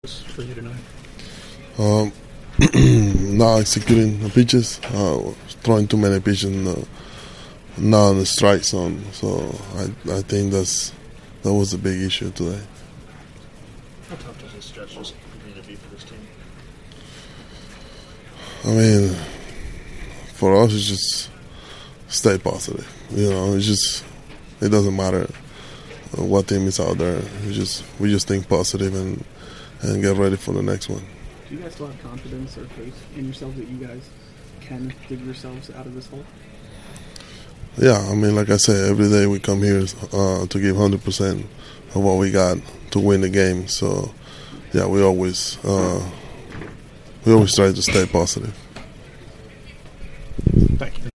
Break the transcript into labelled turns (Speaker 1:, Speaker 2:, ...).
Speaker 1: for you tonight?
Speaker 2: Not executing the pitches, throwing too many pitches, not on the strike zone. So I think that was a big issue today.
Speaker 1: How tough does this stretch just continue to be for this team?
Speaker 2: I mean, for us, it's just stay positive. It doesn't matter what team is out there. We just think positive and get ready for the next one.
Speaker 3: Do you guys still have confidence or faith in yourselves that you guys can dig yourselves out of this hole?
Speaker 2: Yeah, I mean, like I said, every day we come here to give 100% of what we got to win the game. So, yeah, we always try to stay positive.